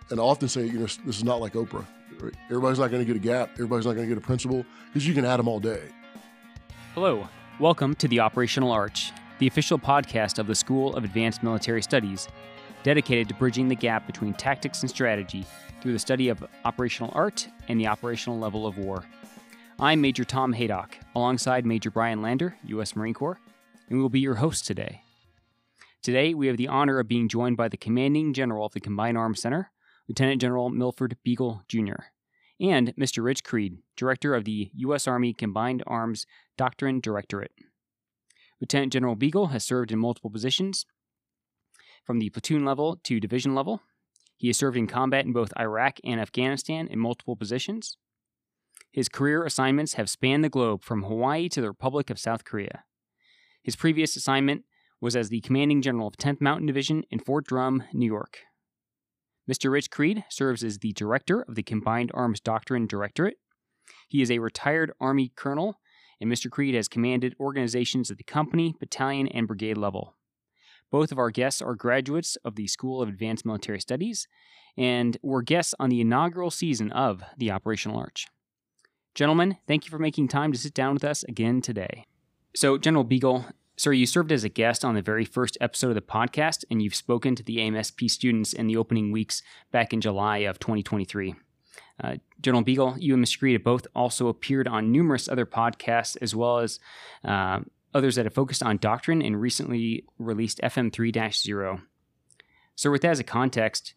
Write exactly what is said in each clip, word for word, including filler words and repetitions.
and I often say, you know, this is not like Oprah. Right? Everybody's not going to get a gap. Everybody's not going to get a principal because you can add them all day. Hello. Welcome to the Operational Arch, the official podcast of the School of Advanced Military Studies, dedicated to bridging the gap between tactics and strategy through the study of operational art and the operational level of war. I'm Major Tom Haydock, alongside Major Brian Lander, U S Marine Corps, and we will be your hosts today. Today, we have the honor of being joined by the Commanding General of the Combined Arms Center, Lieutenant General Milford Beagle, Junior, and Mister Rich Creed, Director of the U S Army Combined Arms Doctrine Directorate. Lieutenant General Beagle has served in multiple positions, from the platoon level to division level. He has served in combat in both Iraq and Afghanistan in multiple positions. His career assignments have spanned the globe from Hawaii to the Republic of South Korea. His previous assignment was as the Commanding General of tenth Mountain Division in Fort Drum, New York. Mister Rich Creed serves as the Director of the Combined Arms Doctrine Directorate. He is a retired Army colonel, and Mister Creed has commanded organizations at the company, battalion, and brigade level. Both of our guests are graduates of the School of Advanced Military Studies and were guests on the inaugural season of the Operational Arch. Gentlemen, thank you for making time to sit down with us again today. So, General Beagle, sir, you served as a guest on the very first episode of the podcast, and you've spoken to the A M S P students in the opening weeks back in July of twenty twenty-three. Uh, General Beagle, you and Mister Creed have both also appeared on numerous other podcasts, as well as uh, others that have focused on doctrine and recently released F M three point oh. So with that as a context,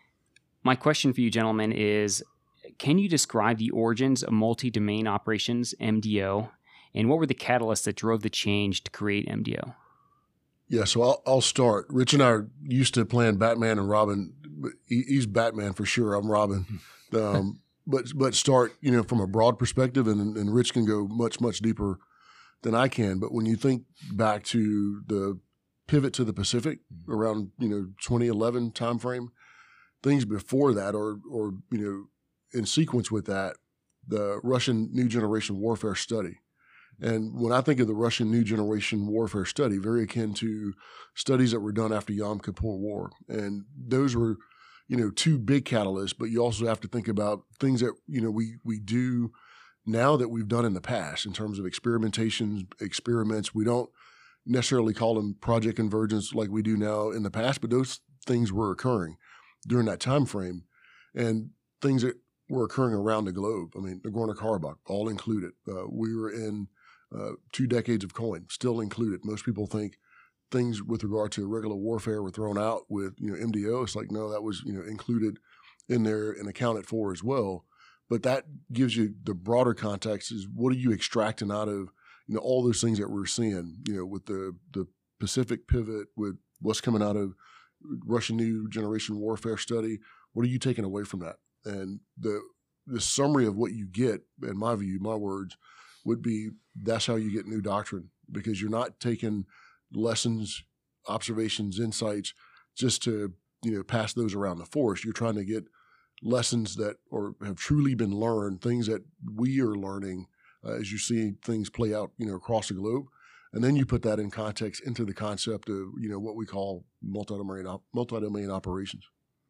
my question for you gentlemen is, can you describe the origins of multi-domain operations, M D O, and what were the catalysts that drove the change to create M D O? Yeah, so I'll, I'll start. Rich and I are used to playing Batman and Robin. He, he's Batman for sure. I'm Robin. Um, but but start, you know, from a broad perspective, and, and Rich can go much, much deeper than I can. But when you think back to the pivot to the Pacific around, you know, twenty eleven timeframe, things before that, or or you know, in sequence with that, the Russian New Generation Warfare Study. And when I think of the Russian New Generation Warfare Study, very akin to studies that were done after Yom Kippur War, and those were, you know, two big catalysts. But you also have to think about things that, you know, we we do now that we've done in the past in terms of experimentations, experiments. We don't necessarily call them Project Convergence like we do now in the past, but those things were occurring during that time frame, and things that were occurring around the globe. I mean, Nagorno-Karabakh, all included. Uh, we were in uh, two decades of coin, still included. Most people think things with regard to regular warfare were thrown out with, you know, M D O. It's like, no, that was, you know, included in there and accounted for as well. But that gives you the broader context is what are you extracting out of, you know, all those things that we're seeing, you know, with the, the Pacific pivot, with what's coming out of Russian New Generation Warfare Study. What are you taking away from that? And the the summary of what you get, in my view, my words, would be that's how you get new doctrine, because you're not taking lessons, observations, insights just to, you know, pass those around the force. You're trying to get lessons that or have truly been learned, things that we are learning uh, as you see things play out, you know, across the globe. And then you put that in context into the concept of, you know, what we call multi-domain, op- multi-domain operations.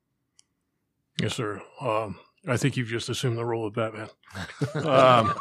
Yes, sir. Um, I think you've just assumed the role of Batman. um,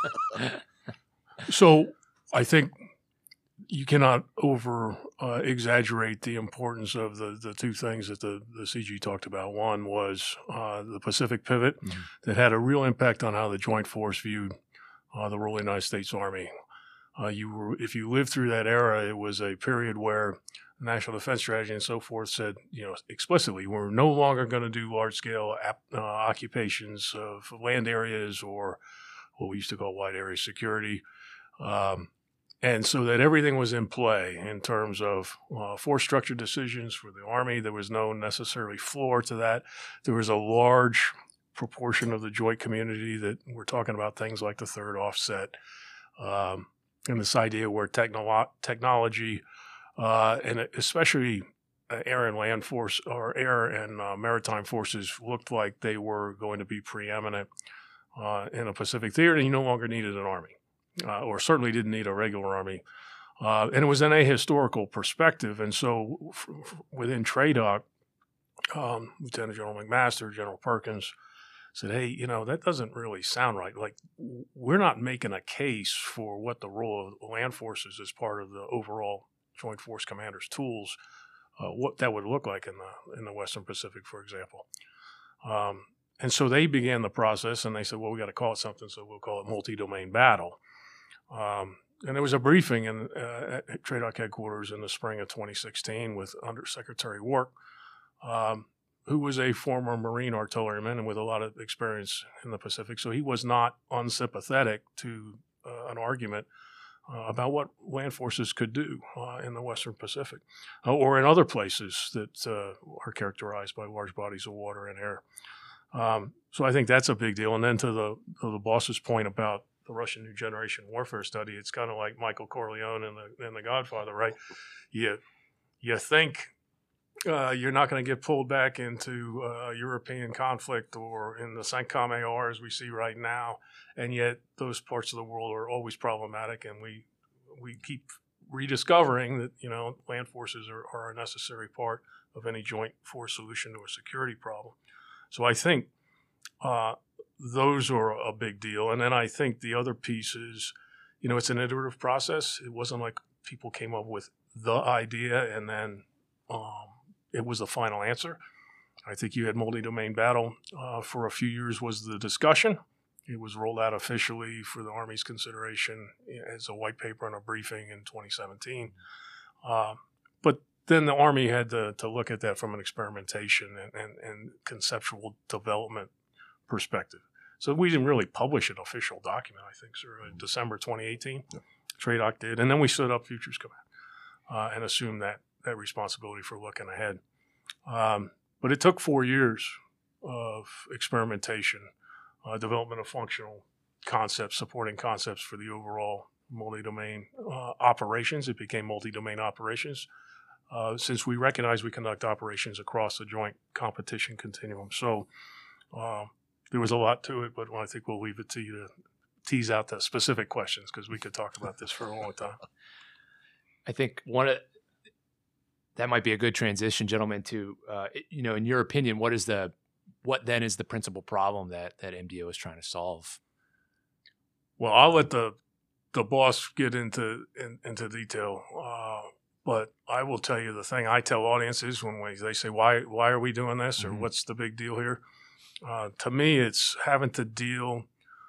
so I think you cannot over uh, exaggerate the importance of the, the two things that the, the C G talked about. One was uh, the Pacific pivot mm-hmm. that had a real impact on how the Joint Force viewed uh, the role of the United States Army. Uh, you were, if you lived through that era, it was a period where National Defense Strategy and so forth said, you know, explicitly, we're no longer going to do large-scale uh, occupations of land areas or what we used to call wide area security. Um, and so that everything was in play in terms of uh, force structure decisions for the Army. There was no necessarily floor to that. There was a large proportion of the joint community that we're talking about things like the third offset um, and this idea where technolo- technology Uh, and especially uh, air and land force or air and uh, maritime forces looked like they were going to be preeminent uh, in a Pacific theater, and you no longer needed an army, uh, or certainly didn't need a regular army. Uh, and it was an ahistorical perspective. And so f- f- within TRADOC, um, Lieutenant General McMaster, General Perkins, said, hey, you know, that doesn't really sound right. Like, we're not making a case for what the role of land forces as part of the overall Joint Force Commanders tools, uh, what that would look like in the in the Western Pacific, for example. Um, and so they began the process, and they said, well, we got to call it something, so we'll call it multi-domain battle. Um, and there was a briefing in, uh, at TRADOC headquarters in the spring of twenty sixteen with Undersecretary Work, um, who was a former Marine artilleryman and with a lot of experience in the Pacific. So he was not unsympathetic to uh, an argument uh, about what land forces could do uh, in the Western Pacific uh, or in other places that uh, are characterized by large bodies of water and air. Um, so I think that's a big deal. And then to the, to the boss's point about the Russian New Generation Warfare Study, it's kind of like Michael Corleone in the, in the Godfather, right? You, you think Uh, you're not going to get pulled back into uh, European conflict or in the CENTCOM A R as we see right now, and yet those parts of the world are always problematic, and we we keep rediscovering that, you know, land forces are, are a necessary part of any joint force solution to a security problem. So I think uh, those are a big deal, and then I think the other piece is, you know, it's an iterative process. It wasn't like people came up with the idea and then um, it was the final answer. I think you had multi-domain battle uh, for a few years was the discussion. It was rolled out officially for the Army's consideration as a white paper and a briefing in twenty seventeen. Uh, but then the Army had to, to look at that from an experimentation and, and, and conceptual development perspective. So we didn't really publish an official document, I think, sir, in December twenty eighteen. Yeah. TRADOC did. And then we stood up Futures Command uh, and assumed that that responsibility for looking ahead. Um, but it took four years of experimentation, uh, development of functional concepts, supporting concepts for the overall multi-domain uh, operations. It became multi-domain operations uh, since we recognize we conduct operations across the joint competition continuum. So uh, there was a lot to it, but I think we'll leave it to you to tease out the specific questions because we could talk about this for a long time. I think one of that might be a good transition, gentlemen, to, uh, you know, in your opinion, what is the, what then is the principal problem that, that M D O is trying to solve? Well, I'll let the, the boss get into, in, into detail. Uh, but I will tell you the thing I tell audiences when we, they say, why, why are we doing this? Or mm-hmm. what's the big deal here? Uh, to me, it's having to deal,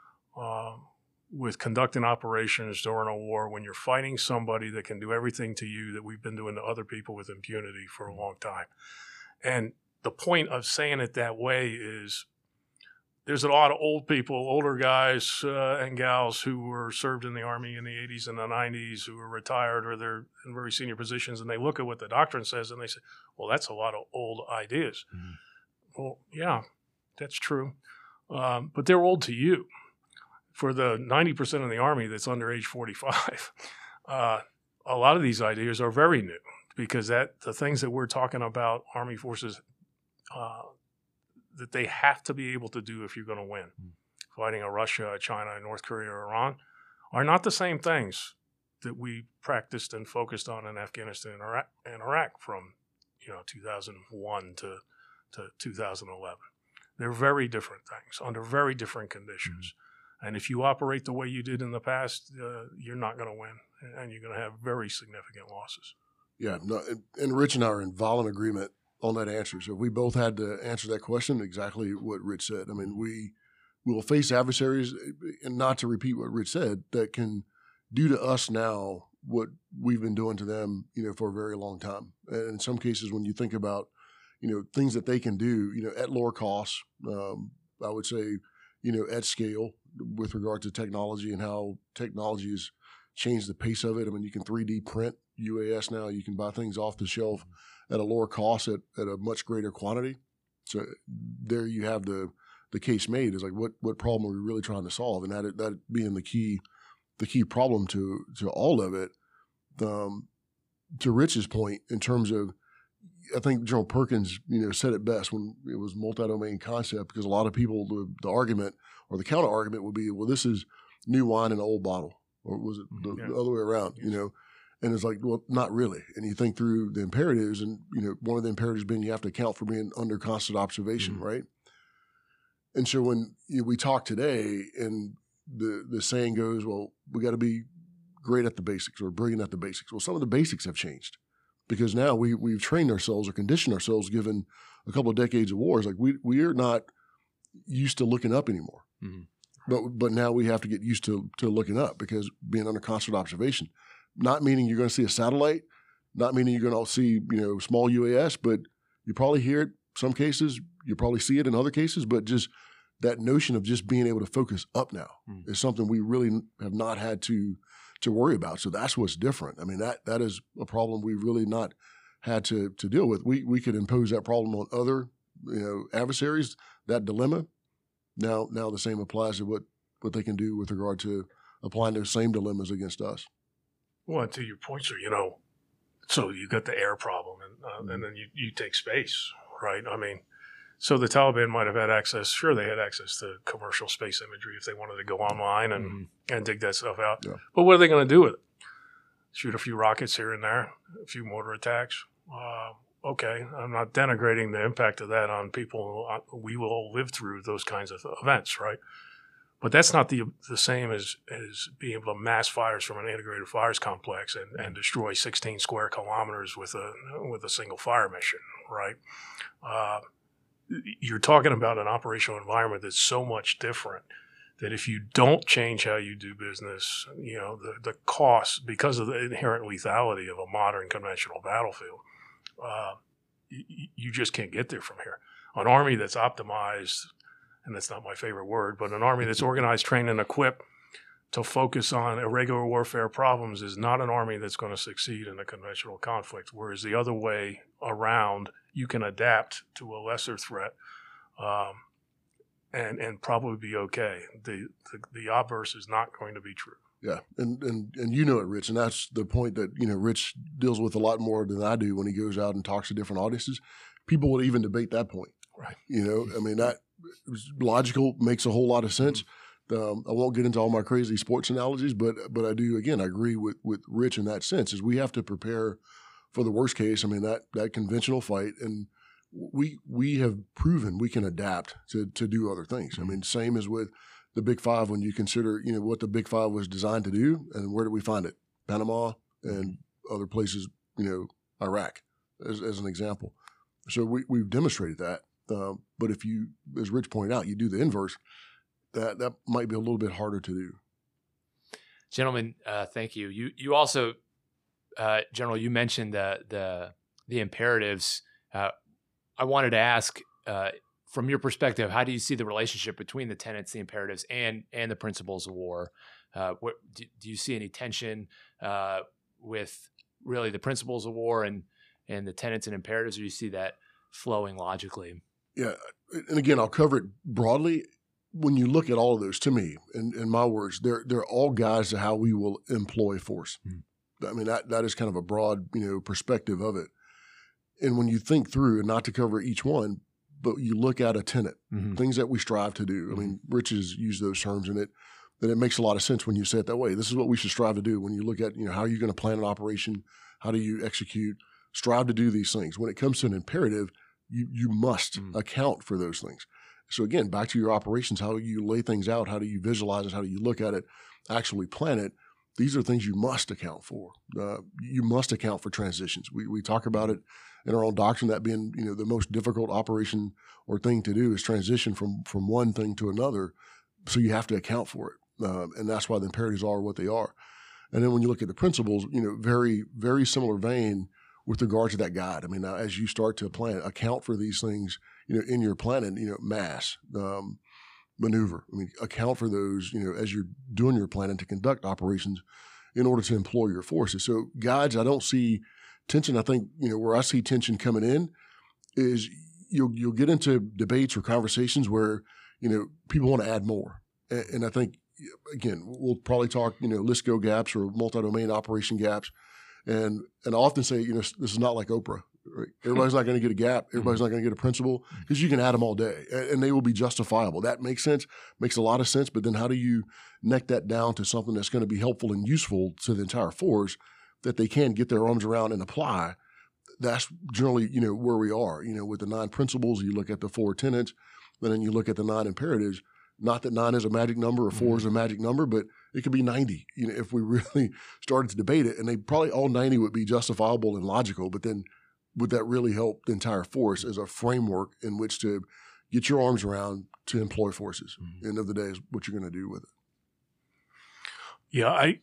uh, with conducting operations during a war when you're fighting somebody that can do everything to you that we've been doing to other people with impunity for a long time. And the point of saying it that way is there's a lot of old people, older guys uh, and gals who were served in the Army in the eighties and the nineties who are retired or they're in very senior positions, and they look at what the doctrine says and they say, well, that's a lot of old ideas. Mm-hmm. Well, yeah, that's true. Um, but they're old to you. For the ninety percent of the Army that's under age forty-five, uh, a lot of these ideas are very new because that the things that we're talking about, Army forces, uh, that they have to be able to do if you're going to win, mm. fighting a Russia, a China, a North Korea, or Iran, are not the same things that we practiced and focused on in Afghanistan and Iraq, and Iraq from, you know, two thousand one to, to two thousand eleven. They're very different things under very different conditions. Mm. And if you operate the way you did in the past, uh, you're not going to win, and you're going to have very significant losses. Yeah, no, and Rich and I are in violent agreement on that answer. So we both had to answer that question exactly what Rich said. I mean, we will face adversaries, and not to repeat what Rich said, that can do to us now what we've been doing to them, you know, for a very long time. And in some cases, when you think about, you know, things that they can do, you know, at lower costs, um, I would say, you know, at scale, with regard to technology and how technology has changed the pace of it. I mean, you can three D print U A S now. You can buy things off the shelf at a lower cost at, at a much greater quantity. So there you have the the case made is like, what what problem are we really trying to solve? And that that being the key the key problem to to all of it. Um, to Rich's point, in terms of, I think General Perkins, you know, said it best when it was multi-domain concept, because a lot of people, the, the argument or the counter argument would be, well, this is new wine in an old bottle, or was it the, yeah. the other way around, yes. you know? And it's like, well, not really. And you think through the imperatives, and you know, one of the imperatives being you have to account for being under constant observation, mm-hmm. right? And so when you know, we talk today, and the the saying goes, well, we got to be great at the basics or brilliant at the basics. Well, some of the basics have changed because now we we've trained ourselves or conditioned ourselves, given a couple of decades of wars. Like we we are not used to looking up anymore, mm-hmm. but but now we have to get used to to looking up because being under constant observation. Not meaning you're going to see a satellite, not meaning you're going to see, you know, small U A S, but you probably hear it some cases, you probably see it in other cases, but just that notion of just being able to focus up now mm. is something we really have not had to to worry about. So that's what's different. I mean, that that is a problem we've really not had to to deal with. We we could impose that problem on other, you know, adversaries, that dilemma. Now now the same applies to what, what they can do with regard to applying those same dilemmas against us. Well, to your point, sir, you know, so you got the air problem, and uh, mm-hmm. and then you, you take space, right? I mean, so the Taliban might have had access. Sure, they had access to commercial space imagery if they wanted to go online and, mm-hmm. and dig that stuff out. Yeah. But what are they going to do with it? Shoot a few rockets here and there, a few mortar attacks. Uh, okay, I'm not denigrating the impact of that on people. We will all live through those kinds of events, right? But that's not the the same as, as being able to mass fires from an integrated fires complex and, and destroy sixteen square kilometers with a with a single fire mission, right? Uh, you're talking about an operational environment that's so much different that if you don't change how you do business, you know, the, the costs, because of the inherent lethality of a modern conventional battlefield, uh, you, you just can't get there from here. An army that's optimized, and that's not my favorite word, but an army that's organized, trained, and equipped to focus on irregular warfare problems is not an army that's going to succeed in a conventional conflict, whereas the other way around, you can adapt to a lesser threat um, and and probably be okay. The, the the obverse is not going to be true. Yeah, and, and and you know it, Rich, and that's the point that, you know, Rich deals with a lot more than I do when he goes out and talks to different audiences. People would even debate that point. Right. You know, I mean, that logical, makes a whole lot of sense. Um, I won't get into all my crazy sports analogies, but but I do, again, I agree with, with Rich in that sense, is we have to prepare for the worst case. I mean, that that conventional fight, and we we have proven we can adapt to to do other things. I mean, same as with the Big Five, when you consider, you know, what the Big Five was designed to do, and where did we find it? Panama and other places, you know, Iraq, as, as an example. So we, we've demonstrated that. Uh, but if you, as Rich pointed out, you do the inverse, that that might be a little bit harder to do. Gentlemen, uh, thank you. You you also, uh, General, you mentioned the the the imperatives. Uh, I wanted to ask, uh, from your perspective, how do you see the relationship between the tenets, the imperatives, and and the principles of war? Uh, what, do, do you see any tension uh, with really the principles of war and and the tenets and imperatives, or do you see that flowing logically? Yeah, and again, I'll cover it broadly. When you look at all of those, to me, in, in my words, they're they're all guides to how we will employ force. Mm-hmm. I mean, that that is kind of a broad, you know, perspective of it. And when you think through, and not to cover each one, but you look at a tenet, mm-hmm. things that we strive to do. Mm-hmm. I mean, Rich has used those terms in it, that it makes a lot of sense when you say it that way. This is what we should strive to do. When you look at, you know, how are you going to plan an operation? How do you execute? Strive to do these things. When it comes to an imperative, you you must mm. account for those things. So again, back to your operations, how do you lay things out? How do you visualize it? How do you look at it, actually plan it? These are things you must account for. Uh, you must account for transitions. We we talk about it in our own doctrine, that being, you know, the most difficult operation or thing to do is transition from from one thing to another. So you have to account for it, uh, and that's why the imperatives are what they are. And then when you look at the principles, you know, very very similar vein with regard to that guide. I mean, now as you start to plan, account for these things, you know, in your planning, you know, mass, um, maneuver. I mean, account for those, you know, as you're doing your planning to conduct operations in order to employ your forces. So guides, I don't see tension. I think, you know, where I see tension coming in is you'll, you'll get into debates or conversations where, you know, people want to add more. And, and I think, again, we'll probably talk, you know, LISCO gaps or multi-domain operation gaps. And and I often say, you know, this is not like Oprah. Right? Everybody's not going to get a gap. Everybody's not going to get a principle, because you can add them all day, and, and they will be justifiable. That makes sense, makes a lot of sense. But then how do you neck that down to something that's going to be helpful and useful to the entire force that they can get their arms around and apply, that's generally, you know, where we are. You know, with the nine principles, you look at the four tenets, and then you look at the nine imperatives. Not that nine is a magic number or four mm-hmm. is a magic number, but it could be ninety, you know, if we really started to debate it. And they probably all ninety would be justifiable and logical, but then would that really help the entire force as a framework in which to get your arms around to employ forces? Mm-hmm. End of the day is what you're going to do with it. Yeah, I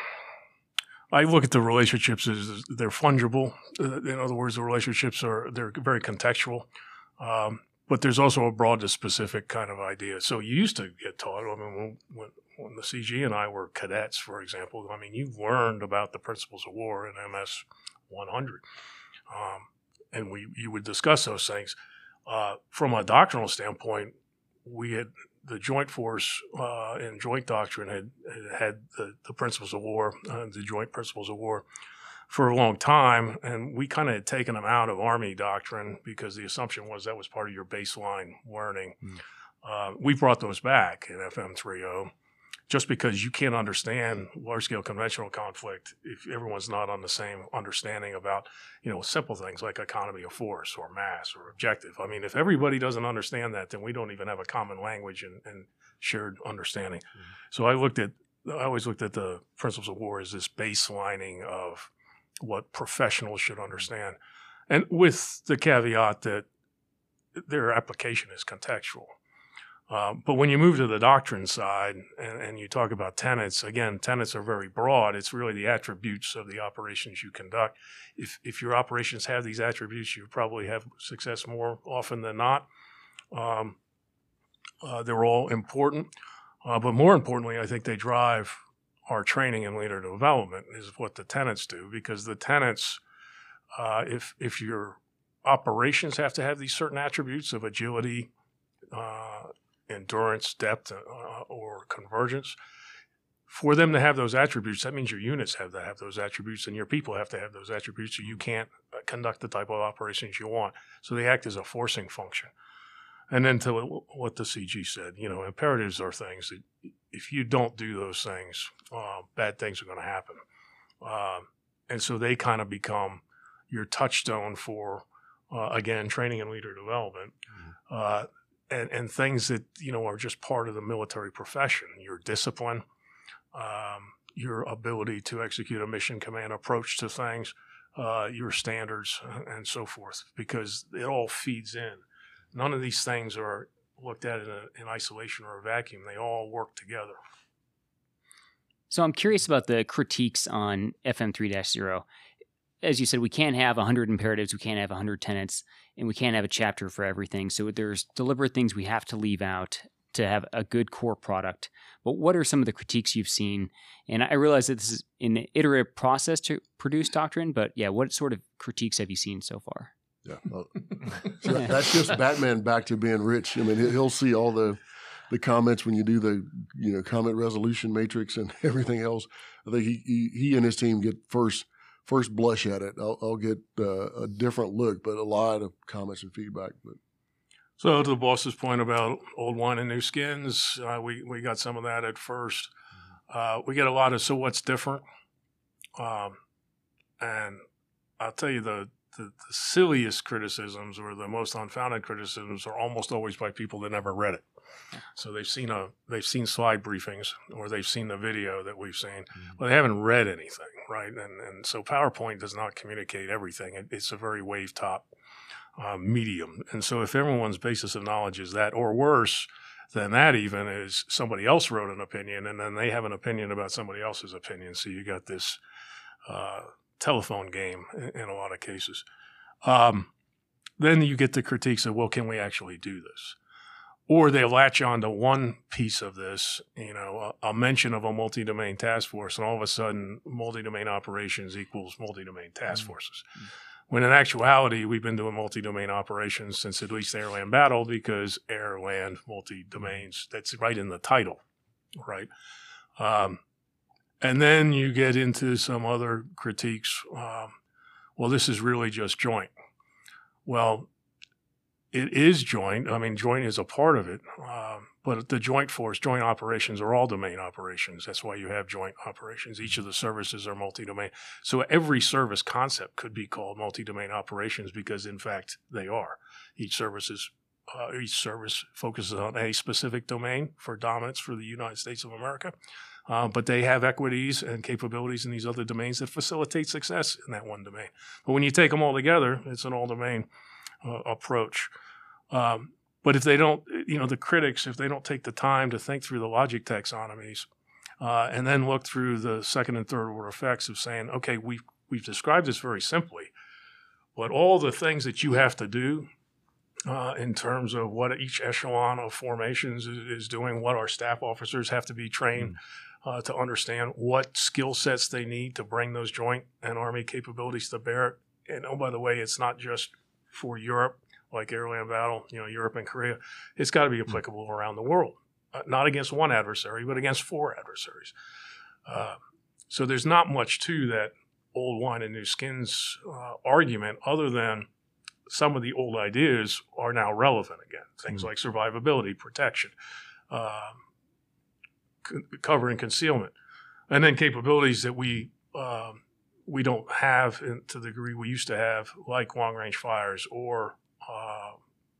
I look at the relationships as they're fungible. Uh, in other words, the relationships are they're very contextual. Um, But there's also a broad to specific kind of idea. So you used to get taught, I mean, when, when, when the C G and I were cadets, for example, I mean, you learned about the principles of war in M S one hundred. Um, and we you would discuss those things. Uh, from a doctrinal standpoint, we had the Joint Force uh, and Joint Doctrine had had the, the principles of war, uh, the Joint Principles of War, for a long time, and we kind of had taken them out of Army doctrine because the assumption was that was part of your baseline learning. Mm. Uh, we brought those back in F M three oh just because you can't understand large-scale conventional conflict if everyone's not on the same understanding about, you know, simple things like economy of force or mass or objective. I mean, if everybody doesn't understand that, then we don't even have a common language and, and shared understanding. Mm. So I looked at, I always looked at the principles of war as this baselining of what professionals should understand, and with the caveat that their application is contextual. Um, but when you move to the doctrine side and, and you talk about tenets, again, tenets are very broad. It's really the attributes of the operations you conduct. If if your operations have these attributes, you probably have success more often than not. Um, uh, they're all important, uh, but more importantly, I think they drive our training and leader development is what the tenets do, because the tenets, uh, if if your operations have to have these certain attributes of agility, uh, endurance, depth, uh, or convergence, for them to have those attributes, that means your units have to have those attributes and your people have to have those attributes, so you can't conduct the type of operations you want. So they act as a forcing function. And then to what the C G said, you know, imperatives are things that if you don't do those things, uh, bad things are going to happen. Uh, and so they kind of become your touchstone for, uh, again, training and leader development, mm-hmm. uh, and, and things that, you know, are just part of the military profession, your discipline, um, your ability to execute a mission command approach to things, uh, your standards, and so forth, because it all feeds in. None of these things are looked at in, a, in isolation or a vacuum. They all work together. So I'm curious about the critiques on F M three dash zero. As you said, we can't have one hundred imperatives, we can't have one hundred tenets, and we can't have a chapter for everything. So there's deliberate things we have to leave out to have a good core product. But what are some of the critiques you've seen? And I realize that this is an iterative process to produce doctrine, but yeah, what sort of critiques have you seen so far? Yeah, well, so that's just Batman back to being rich. I mean, he'll see all the the comments when you do the you know comment resolution matrix and everything else. I think he he, he and his team get first first blush at it. I'll, I'll get uh, a different look, but a lot of comments and feedback. But so to the boss's point about old wine and new skins, uh, we we got some of that at first. Uh, we get a lot of so what's different, um, and I'll tell you the. The, the silliest criticisms or the most unfounded criticisms are almost always by people that never read it. So they've seen a they've seen slide briefings or they've seen the video that we've seen, mm-hmm. but they haven't read anything, right? And and so PowerPoint does not communicate everything. It, it's a very wave top uh, medium. And so if everyone's basis of knowledge is that, or worse than that even, is somebody else wrote an opinion and then they have an opinion about somebody else's opinion. So you got this uh, telephone game in, in a lot of cases. Um, then you get the critiques of, well, can we actually do this? Or they latch on to one piece of this, you know, a, a mention of a multi-domain task force, and all of a sudden multi-domain operations equals multi-domain task forces. Mm-hmm. When in actuality, we've been doing multi-domain operations since at least air, land, battle, because air, land, multi-domains, that's right in the title, right? Um, And then you get into some other critiques. Um, well, this is really just joint. Well, it is joint. I mean, joint is a part of it. Um, but the joint force, joint operations are all domain operations. That's why you have joint operations. Each of the services are multi-domain. So every service concept could be called multi-domain operations because, in fact, they are. Each service is uh, each service focuses on a specific domain for dominance for the United States of America. Uh, but they have equities and capabilities in these other domains that facilitate success in that one domain. But when you take them all together, it's an all-domain uh, approach. Um, but if they don't, you know, the critics, if they don't take the time to think through the logic taxonomies uh, and then look through the second and third order effects of saying, okay, we've, we've described this very simply, but all the things that you have to do uh, in terms of what each echelon of formations is, is doing, what our staff officers have to be trained mm-hmm. uh, to understand, what skill sets they need to bring those joint and Army capabilities to bear. And oh, by the way, it's not just for Europe, like air-land battle, you know, Europe and Korea. It's got to be applicable mm-hmm. around the world, uh, not against one adversary, but against four adversaries. Uh, so there's not much to that old wine and new skins uh, argument other than some of the old ideas are now relevant again. Things mm-hmm. like survivability, protection, uh, c- cover and concealment, and then capabilities that we um, we don't have in, to the degree we used to have, like long-range fires or uh,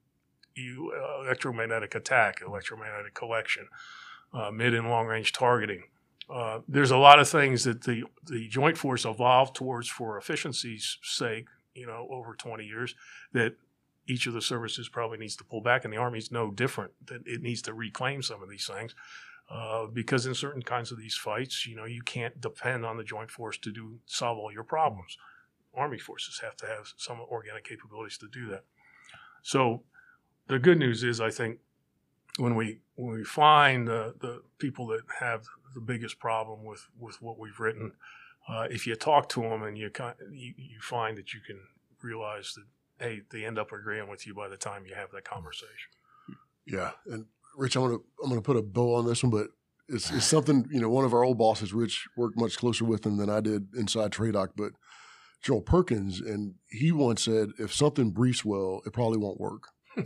you, uh, electromagnetic attack, electromagnetic collection, uh, mid and long-range targeting. Uh, there's a lot of things that the, the Joint Force evolved towards for efficiency's sake, you know, over twenty years, that each of the services probably needs to pull back, and the Army's no different. That it needs to reclaim some of these things uh, because in certain kinds of these fights, you know, you can't depend on the Joint Force to do solve all your problems. Army forces have to have some organic capabilities to do that. So the good news is, I think, when we when we find the, the people that have the biggest problem with, with what we've written, uh, if you talk to them and you, you you find that you can realize that, hey, they end up agreeing with you by the time you have that conversation. Yeah, and Rich, I'm gonna I'm gonna put a bow on this one, but it's it's something, you know, one of our old bosses, Rich, worked much closer with him than I did inside TRADOC, but Joel Perkins, and he once said, if something briefs well, it probably won't work.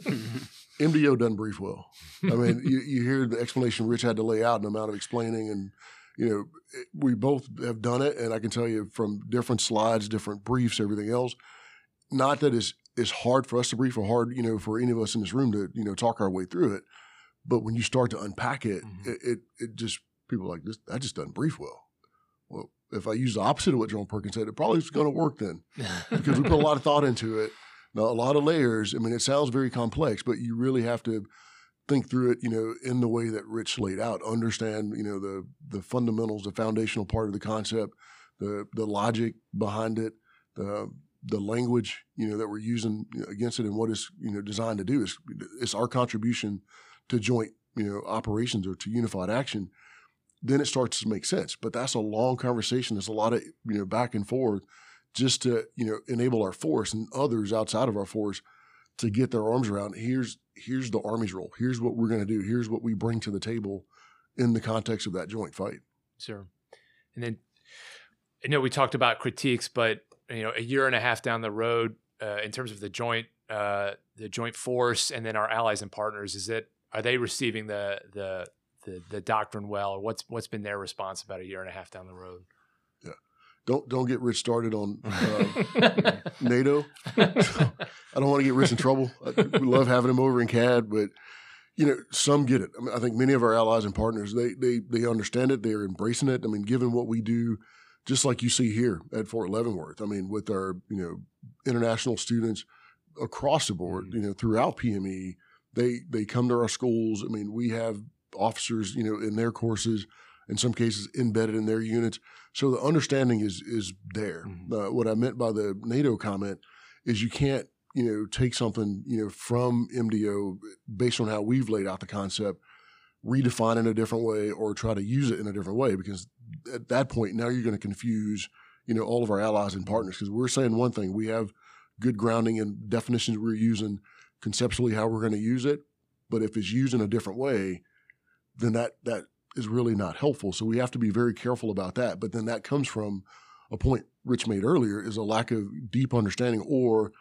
M D O doesn't brief well. I mean, you, you hear the explanation Rich had to lay out and the amount of explaining, and, you know, it, we both have done it, and I can tell you from different slides, different briefs, everything else, not that it's, it's hard for us to brief or hard, you know, for any of us in this room to, you know, talk our way through it, but when you start to unpack it, mm-hmm. it, it, it just, people are like, this, that just doesn't brief well. Well, if I use the opposite of what Joel Perkins said, it probably is going to work then because we put a lot of thought into it. Now, a lot of layers. I mean, it sounds very complex, but you really have to think through it, you know, in the way that Rich laid out. Understand, you know, the the fundamentals, the foundational part of the concept, the the logic behind it, the the language, you know, that we're using against it, and what it's, you know, designed to do. Is it's our contribution to joint, you know, operations or to unified action. Then it starts to make sense. But that's a long conversation. There's a lot of, you know, back and forth just to, you know, enable our force and others outside of our force to get their arms around. Here's here's the Army's role. Here's what we're going to do. Here's what we bring to the table in the context of that joint fight. Sure. And then, I know we talked about critiques, but, you know, a year and a half down the road, uh, in terms of the joint, uh, the joint force, and then our allies and partners, is it, are they receiving the the the, the doctrine well, or what's what's been their response about a year and a half down the road? Yeah, don't don't get Rich started on uh, NATO. So, I don't want to get Rich in trouble. I, we love having him over in C A D, but you know, some get it. I mean, I think many of our allies and partners, they they they understand it. They're embracing it. I mean, given what we do, just like you see here at Fort Leavenworth. I mean, with our, you know, international students across the board, you know, throughout P M E, they they come to our schools. I mean, we have officers, you know, in their courses, in some cases embedded in their units. So the understanding is is there. Mm-hmm. Uh, what I meant by the NATO comment is you can't, you know, take something, you know, from M D O based on how we've laid out the concept, redefine it in a different way, or try to use it in a different way, because at that point, now you're going to confuse, you know, all of our allies and partners, because we're saying one thing, we have good grounding and definitions we're using conceptually how we're going to use it, but if it's used in a different way, then that that is really not helpful. So we have to be very careful about that. But then that comes from a point Rich made earlier, is a lack of deep understanding or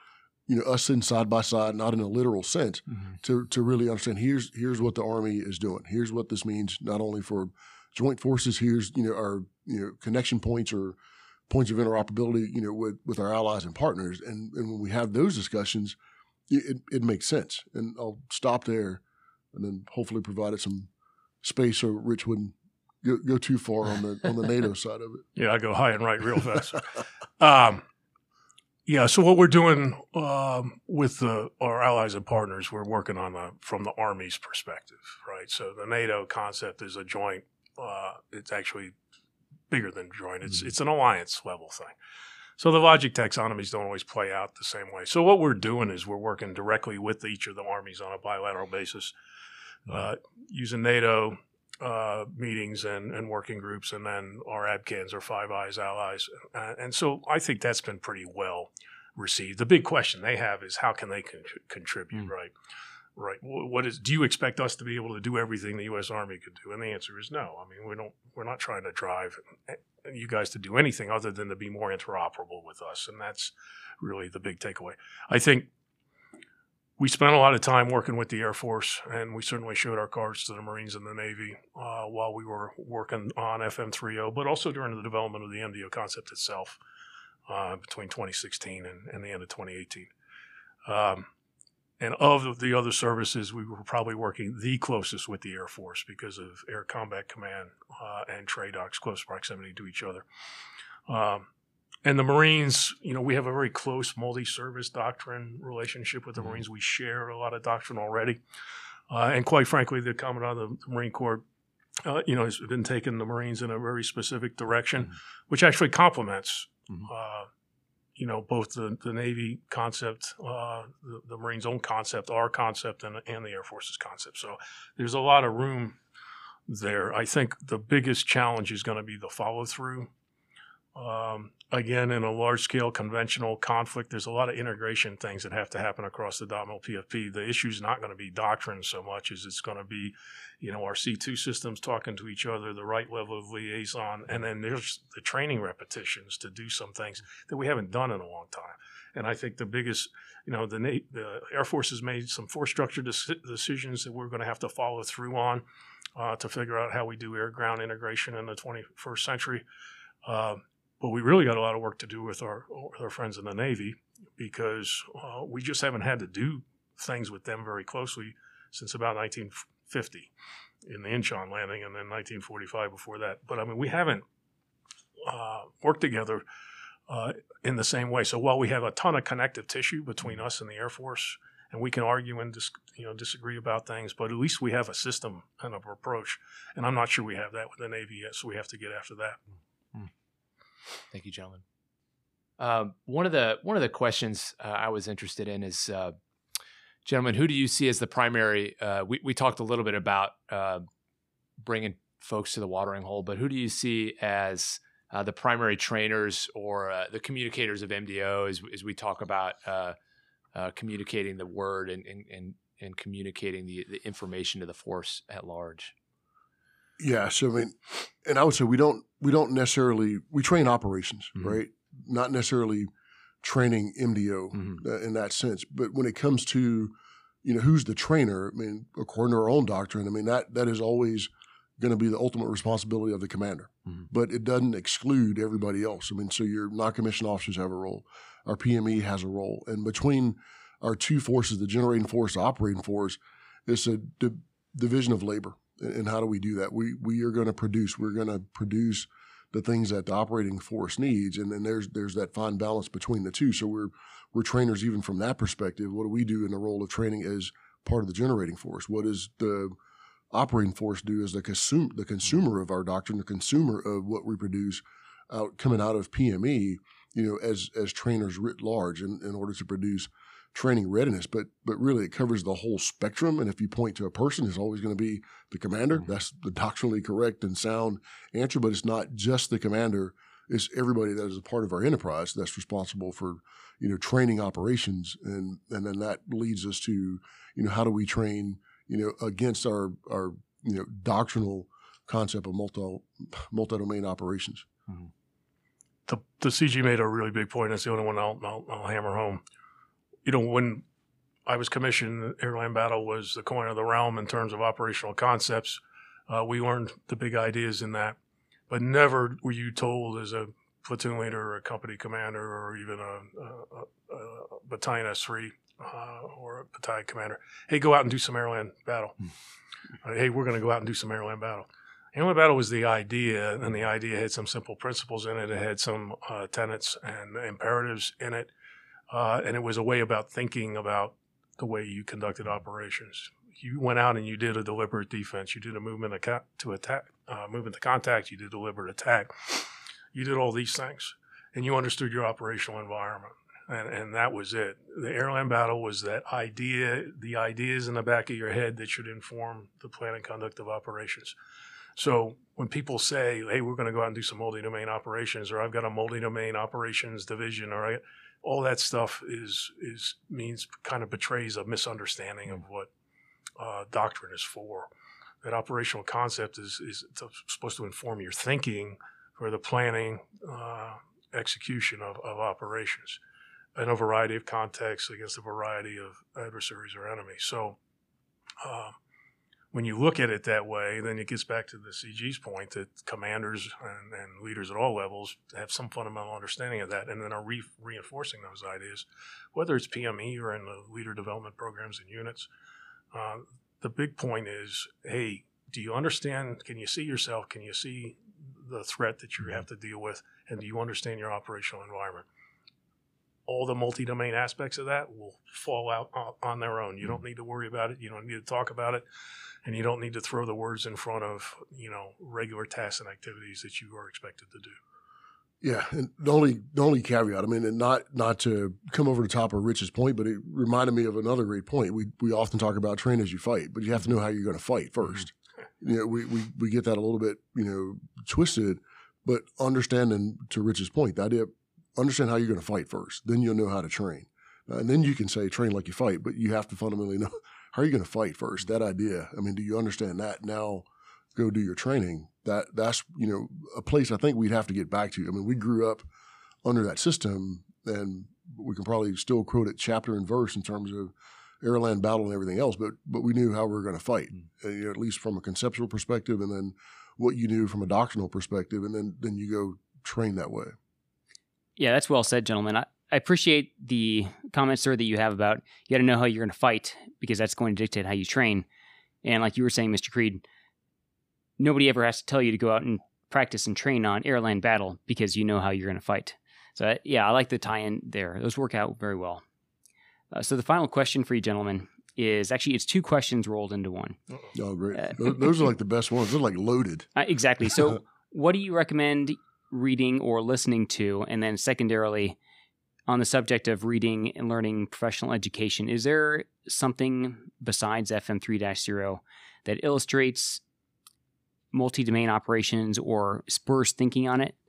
you know, us sitting side by side, not in a literal sense, Mm-hmm. to to really understand here's here's what the Army is doing. Here's what this means not only for joint forces. Here's you know our you know connection points or points of interoperability, you know, with, with our allies and partners. And and when we have those discussions, it it makes sense. And I'll stop there, and then hopefully provided some space so Rich wouldn't go, go too far on the on the NATO side of it. Yeah, I go high and right real fast. um, yeah, so what we're doing um, with the, our allies and partners, we're working on the, from the Army's perspective, right? So the NATO concept is a joint. Uh, it's actually bigger than joint. It's mm-hmm. it's an alliance level thing. So the logic taxonomies don't always play out the same way. So what we're doing is we're working directly with each of the armies on a bilateral basis, uh, using NATO uh, meetings and, and working groups, and then our A B C Ans, our Five Eyes allies. Uh, and so I think that's been pretty well received. The big question they have is how can they con- contribute, mm. right? Right. What is? Do you expect us to be able to do everything the U S Army could do? And the answer is no. I mean, we don't. We're not trying to drive you guys to do anything other than to be more interoperable with us, and that's really the big takeaway. I think we spent a lot of time working with the Air Force, and we certainly showed our cards to the Marines and the Navy uh, while we were working on F M three oh, but also during the development of the M D O concept itself uh, between twenty sixteen and, and the end of twenty eighteen. Um, And of the other services, we were probably working the closest with the Air Force because of Air Combat Command uh, and TRADOC's close proximity to each other. Um, and the Marines, you know, we have a very close multi-service doctrine relationship with the mm-hmm. Marines. We share a lot of doctrine already. Uh, and quite frankly, the Commandant of the Marine Corps, uh, you know, has been taking the Marines in a very specific direction, mm-hmm. which actually complements mm-hmm. uh, you know, both the, the Navy concept, uh, the, the Marines' own concept, our concept, and, and the Air Force's concept. So there's a lot of room there. I think the biggest challenge is going to be the follow-through. Um, again, in a large-scale conventional conflict, there's a lot of integration things that have to happen across the D O M L P F P. The issue is not going to be doctrine so much as it's going to be, you know, our C two systems talking to each other, the right level of liaison, and then there's the training repetitions to do some things that we haven't done in a long time. And I think the biggest, you know, the, the Air Force has made some force structure de- decisions that we're going to have to follow through on uh, to figure out how we do air-ground integration in the twenty-first century. Uh, But we really got a lot of work to do with our with our friends in the Navy because uh, we just haven't had to do things with them very closely since about nineteen fifty in the Incheon landing, and then nineteen forty-five before that. But I mean, we haven't uh, worked together uh, in the same way. So while we have a ton of connective tissue between us and the Air Force, and we can argue and dis- you know disagree about things, but at least we have a system and an approach. And I'm not sure we have that with the Navy yet, so we have to get after that. Mm-hmm. Thank you, gentlemen. Um, one of the one of the questions uh, I was interested in is, uh, gentlemen, who do you see as the primary? Uh, we we talked a little bit about uh, bringing folks to the watering hole, but who do you see as uh, the primary trainers or uh, the communicators of M D O as as we talk about uh, uh, communicating the word and and and, and communicating the, the information to the force at large? Yeah, so I mean, and I would say we don't we don't necessarily we train operations, mm-hmm. right? Not necessarily training M D O mm-hmm. uh, in that sense. But when it comes to, you know, who's the trainer? I mean, according to our own doctrine, I mean that that is always going to be the ultimate responsibility of the commander. Mm-hmm. But it doesn't exclude everybody else. I mean, so your non-commissioned officers have a role, our P M E has a role, and between our two forces, the generating force, the operating force, it's a di- division of labor. And how do we do that? We we are going to produce. We're going to produce the things that the operating force needs, and then there's there's that fine balance between the two. So we're we're trainers even from that perspective. What do we do in the role of training as part of the generating force? What does the operating force do as the consume the consumer of our doctrine, the consumer of what we produce, out coming out of P M E? You know, as as trainers writ large, in, in order to produce training readiness, but but really it covers the whole spectrum. And if you point to a person, it's always going to be the commander. Mm-hmm. That's the doctrinally correct and sound answer, but it's not just the commander. It's everybody that is a part of our enterprise that's responsible for, you know, training operations. And and then that leads us to, you know, how do we train, you know, against our, our you know, doctrinal concept of multi, multi-domain operations. Mm-hmm. The, the C G made a really big point. That's the only one I'll, I'll, I'll hammer home. you know, when I was commissioned, Airland Battle was the coin of the realm in terms of operational concepts. Uh, we learned the big ideas in that, but never were you told as a platoon leader or a company commander or even a, a, a, a battalion S three uh, or a battalion commander, hey, go out and do some airland battle. uh, hey, we're going to go out and do some airland battle. Airland battle was the idea, and the idea had some simple principles in it. It had some uh, tenets and imperatives in it, uh, and it was a way about thinking about the way you conducted operations. You went out and you did a deliberate defense. You did a movement to attack, uh, movement to contact. You did deliberate attack. You did all these things, and you understood your operational environment, and, and that was it. The airland battle was that idea, the ideas in the back of your head that should inform the plan and conduct of operations. So when people say, hey, we're going to go out and do some multi-domain operations, or I've got a multi-domain operations division, or I, all that stuff is is means kind of betrays a misunderstanding of what uh, doctrine is for. That operational concept is, is supposed to inform your thinking for the planning, uh, execution of, of operations in a variety of contexts against a variety of adversaries or enemies. So uh, when you look at it that way, then it gets back to the C G's point that commanders and, and leaders at all levels have some fundamental understanding of that and then are re- reinforcing those ideas, whether it's P M E or in the leader development programs and units. Uh, the big point is, hey, do you understand? Can you see yourself? Can you see the threat that you have to deal with? And do you understand your operational environment? All the multi-domain aspects of that will fall out on their own. You don't need to worry about it. You don't need to talk about it. And you don't need to throw the words in front of, you know, regular tasks and activities that you are expected to do. Yeah, and the only the only caveat, I mean, and not not to come over the top of Rich's point, but it reminded me of another great point. We we often talk about train as you fight, but you have to know how you're going to fight first. Mm-hmm. You know, we, we we get that a little bit, you know, twisted, but understanding, to Rich's point, the idea, understand how you're going to fight first. Then you'll know how to train. Uh, and then you can say train like you fight, but you have to fundamentally know, how are you going to fight first? That idea, I mean, do you understand that? Now go do your training. That That's, you know, a place I think we'd have to get back to. I mean, we grew up under that system, and we can probably still quote it chapter and verse in terms of airland battle and everything else, but but we knew how we were going to fight, mm-hmm. uh, you know, at least from a conceptual perspective, and then what you knew from a doctrinal perspective, and then, then you go train that way. Yeah, that's well said, gentlemen. I, I appreciate the comments, sir, that you have about you got to know how you're going to fight because that's going to dictate how you train. And like you were saying, Mister Creed, nobody ever has to tell you to go out and practice and train on airland battle because you know how you're going to fight. So, yeah, I like the tie-in there. Those work out very well. Uh, so the final question for you, gentlemen, is actually it's two questions rolled into one. Oh, great. Uh, those, those are like the best ones. They're like loaded. Uh, exactly. So what do you recommend reading or listening to? And then secondarily, on the subject of reading and learning professional education, is there something besides F M three point oh that illustrates multi-domain operations or spurs thinking on it?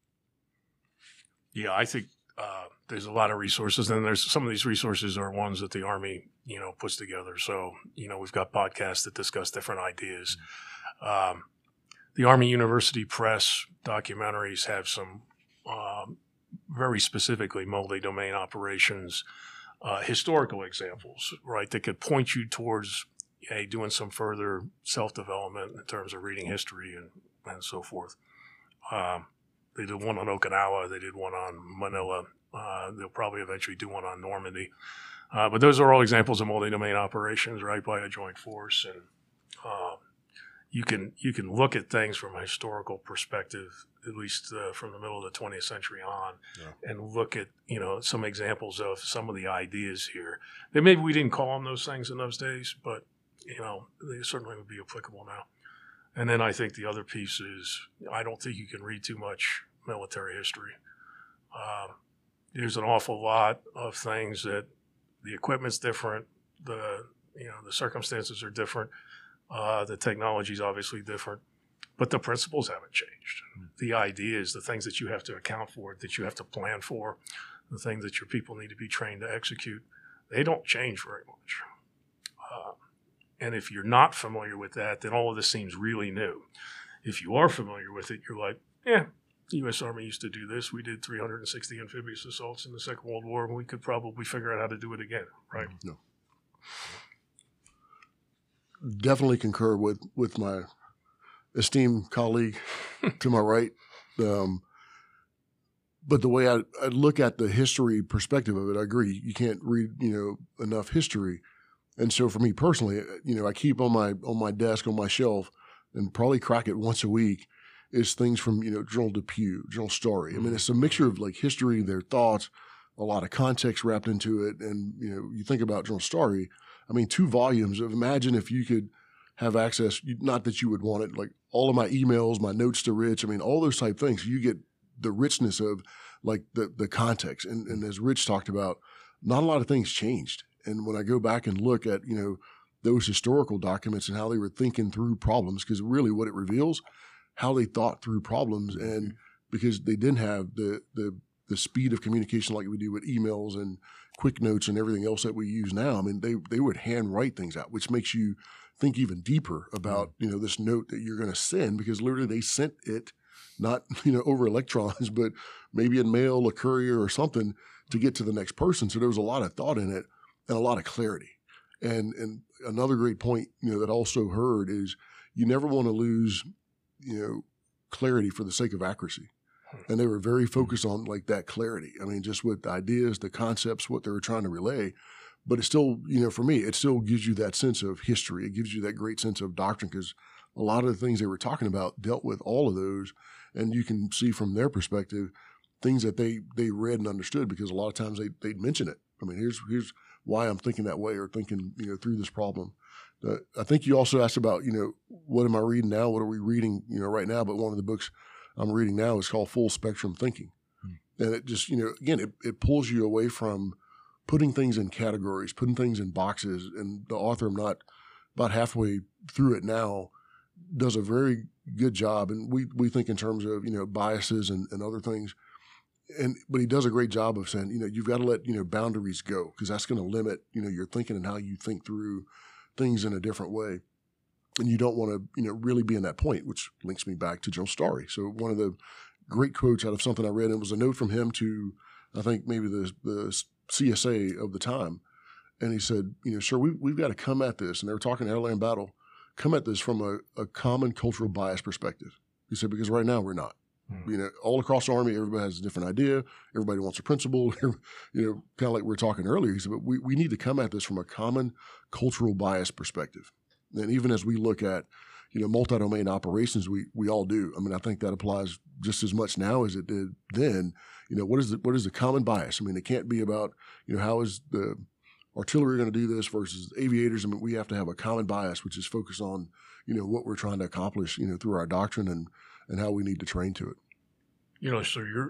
Yeah, I think uh, there's a lot of resources, and there's some of these resources are ones that the Army, you know, puts together. So, you know, we've got podcasts that discuss different ideas. Mm-hmm. Um, the Army University Press documentaries have some um, very specifically multi-domain operations, uh, historical examples, right, that could point you towards, hey, doing some further self-development in terms of reading history and, and so forth. Um, they did one on Okinawa. They did one on Manila. Uh, they'll probably eventually do one on Normandy. Uh, but those are all examples of multi-domain operations, right, by a joint force. And uh, you can you can look at things from a historical perspective, at least uh, from the middle of the twentieth century on, yeah. and look at, you know, some examples of some of the ideas here. That maybe we didn't call them those things in those days, but, you know, they certainly would be applicable now. And then I think the other piece is I don't think you can read too much military history. Um, there's an awful lot of things that the equipment's different, the you know the circumstances are different, uh, the technology's obviously different, but the principles haven't changed. Mm-hmm. The ideas, the things that you have to account for, that you have to plan for, the things that your people need to be trained to execute, they don't change very much. Uh, And if you're not familiar with that, then all of this seems really new. If you are familiar with it, you're like, yeah, the U S Army used to do this. We did three hundred sixty amphibious assaults in the Second World War, and we could probably figure out how to do it again, right? No. Definitely concur with, with my esteemed colleague to my right. Um, but the way I, I look at the history perspective of it, I agree. You can't read, you know, enough history. And so for me personally, you know, I keep on my on my desk, on my shelf, and probably crack it once a week, is things from, you know, General Depew, General Story. I mean, it's a mixture of like history, their thoughts, a lot of context wrapped into it. And, you know, you think about General Story, I mean, two volumes of, imagine if you could have access, not that you would want it, like all of my emails, my notes to Rich, I mean, all those type things, you get the richness of like the, the context. And, and as Rich talked about, not a lot of things changed. And when I go back and look at, you know, those historical documents and how they were thinking through problems, because really what it reveals, how they thought through problems, and because they didn't have the the the speed of communication like we do with emails and quick notes and everything else that we use now. I mean, they they would hand write things out, which makes you think even deeper about, you know, this note that you're going to send, because literally they sent it not, you know, over electrons, but maybe in mail, a courier or something to get to the next person. So there was a lot of thought in it and a lot of clarity. And and another great point, you know, that I also heard is you never want to lose, you know, clarity for the sake of accuracy. And they were very focused on like that clarity. I mean, just with the ideas, the concepts, what they were trying to relay. But it still, you know, for me, it still gives you that sense of history. It gives you that great sense of doctrine, because a lot of the things they were talking about dealt with all of those. And you can see from their perspective things that they they read and understood, because a lot of times they, they'd mention it. I mean, here's here's why I'm thinking that way, or thinking, you know, through this problem. Uh, I think you also asked about, you know, what am I reading now? What are we reading, you know, right now? But one of the books I'm reading now is called Full Spectrum Thinking. Hmm. And it just, you know, again, it, it pulls you away from putting things in categories, putting things in boxes. And the author, I'm not about halfway through it now, does a very good job. And we, we think in terms of, you know, biases and, and other things. And, but he does a great job of saying, you know, you've got to let, you know, boundaries go, because that's going to limit, you know, your thinking and how you think through things in a different way. And you don't want to, you know, really be in that point, which links me back to General Story. So one of the great quotes out of something I read, and it was a note from him to, I think maybe the, the C S A of the time. And he said, you know, sir, we, we've got to come at this. And they were talking airline battle, come at this from a, a common cultural bias perspective. He said, because right now we're not. Mm-hmm. You know, all across the Army, everybody has a different idea. Everybody wants a principle, you know, kind of like we were talking earlier. He said, but we, we need to come at this from a common cultural bias perspective. And even as we look at, you know, multi-domain operations, we we all do. I mean, I think that applies just as much now as it did then. You know, what is the, what is the common bias? I mean, it can't be about, you know, how is the artillery going to do this versus aviators. I mean, we have to have a common bias, which is focused on, you know, what we're trying to accomplish, you know, through our doctrine and, and how we need to train to it. You know, so you're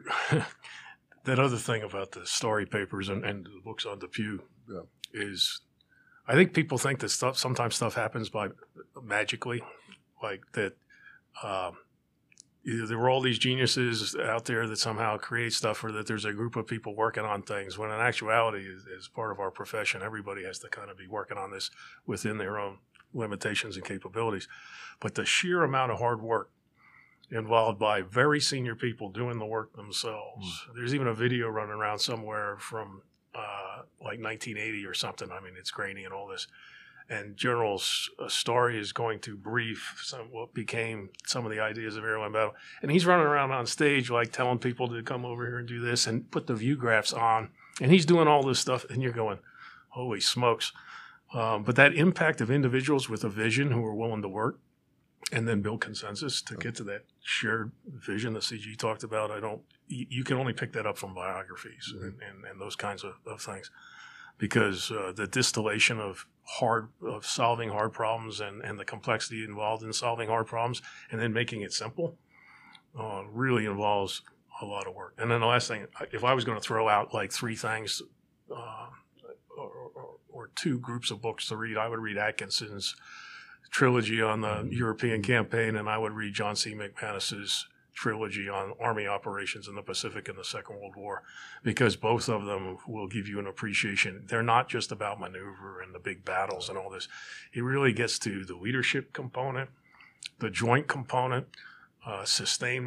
that other thing about the story papers and, and the books on Depew yeah. is, I think people think that stuff sometimes stuff happens by magically, like that. Um, either there were all these geniuses out there that somehow create stuff, or that there's a group of people working on things. When in actuality, as, as part of our profession, everybody has to kind of be working on this within their own limitations and capabilities. But the sheer amount of hard work involved by very senior people doing the work themselves. Mm. There's even a video running around somewhere from uh, like nineteen eighty or something. I mean, it's grainy and all this. And General Story is going to brief some what became some of the ideas of airline battle. And he's running around on stage like telling people to come over here and do this and put the view graphs on. And he's doing all this stuff. And you're going, holy smokes. Um, but that impact of individuals with a vision who are willing to work and then build consensus to get to that shared vision that C G talked about. I don't, you, you can only pick that up from biographies mm-hmm. and, and, and those kinds of, of things, because uh, the distillation of hard, of solving hard problems and, and the complexity involved in solving hard problems and then making it simple uh, really involves a lot of work. And then the last thing, if I was going to throw out like three things uh, or, or, or two groups of books to read, I would read Atkinson's trilogy on the European campaign, and I would read John C. McManus's trilogy on Army operations in the Pacific in the Second World War, because both of them will give you an appreciation. They're not just about maneuver and the big battles and all this. It really gets to the leadership component, the joint component, uh, sustainment,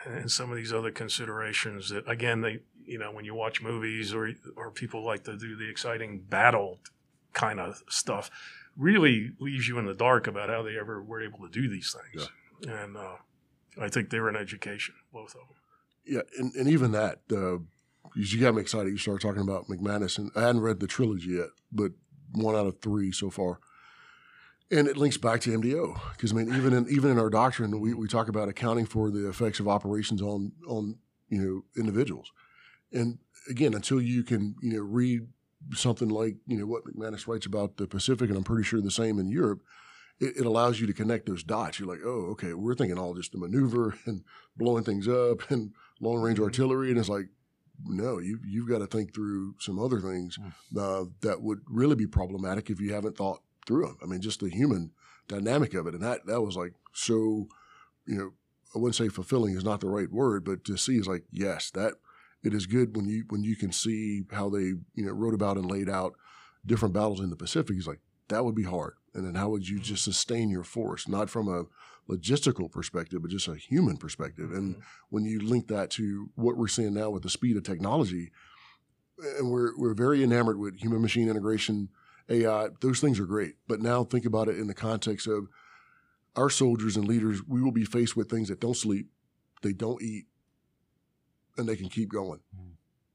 and some of these other considerations that, again, they, you know, when you watch movies or or people like to do the exciting battle kind of stuff, really leaves you in the dark about how they ever were able to do these things. Yeah. And uh, I think they're an education, both of them. Yeah, and, and even that, uh, you got me excited. You started talking about McManus, and I hadn't read the trilogy yet, but one out of three so far. And it links back to M D O, because I mean, even in even in our doctrine, we, we talk about accounting for the effects of operations on on you know individuals. And again, until you can you know read something like you know what McManus writes about the Pacific, and I'm pretty sure the same in Europe, it, it allows you to connect those dots. You're like, oh, okay, we're thinking all just the maneuver and blowing things up and long range artillery, and it's like, no, you you've got to think through some other things uh, that would really be problematic if you haven't thought through them. I mean, just the human dynamic of it. And that, that was like so, you know, I wouldn't say fulfilling is not the right word, but to see is like, yes, that it is good when you, when you can see how they, you know, wrote about and laid out different battles in the Pacific. He's like, that would be hard. And then how would you just sustain your force, not from a logistical perspective, but just a human perspective. And when you link that to what we're seeing now with the speed of technology, and we're, we're very enamored with human machine integration, A I, those things are great. But now think about it in the context of our soldiers and leaders. We will be faced with things that don't sleep, they don't eat, and they can keep going. Mm.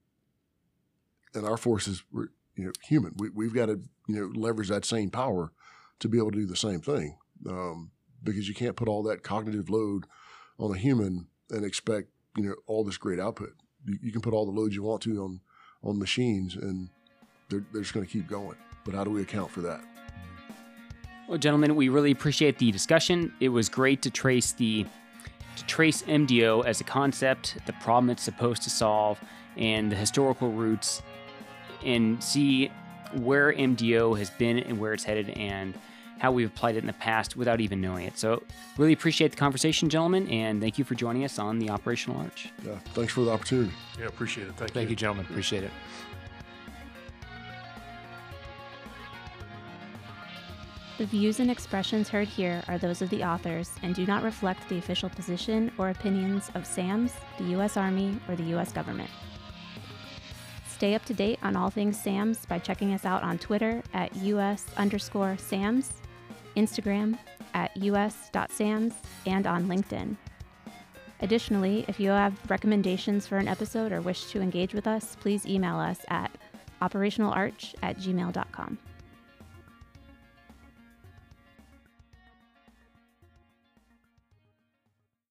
And our forces, we're, you know, human. We, we've got to, you know, leverage that same power to be able to do the same thing, um, because you can't put all that cognitive load on a human and expect, you know, all this great output. You, you can put all the load you want to on on machines, and they're, they're just going to keep going. But how do we account for that? Well, gentlemen, we really appreciate the discussion. It was great to trace the to trace M D O as a concept, the problem it's supposed to solve, and the historical roots, and see where M D O has been and where it's headed, and how we've applied it in the past without even knowing it. So really appreciate the conversation, gentlemen, and thank you for joining us on the Operational Arch. Yeah, thanks for the opportunity. Yeah, appreciate it. Thank, thank you. you, gentlemen. Appreciate it. The views and expressions heard here are those of the authors and do not reflect the official position or opinions of SAMS, the U S Army, or the U S government. Stay up to date on all things SAMS by checking us out on Twitter at US underscore SAMS, Instagram at us.sams, and on LinkedIn. Additionally, if you have recommendations for an episode or wish to engage with us, please email us at operationalarch at gmail dot com.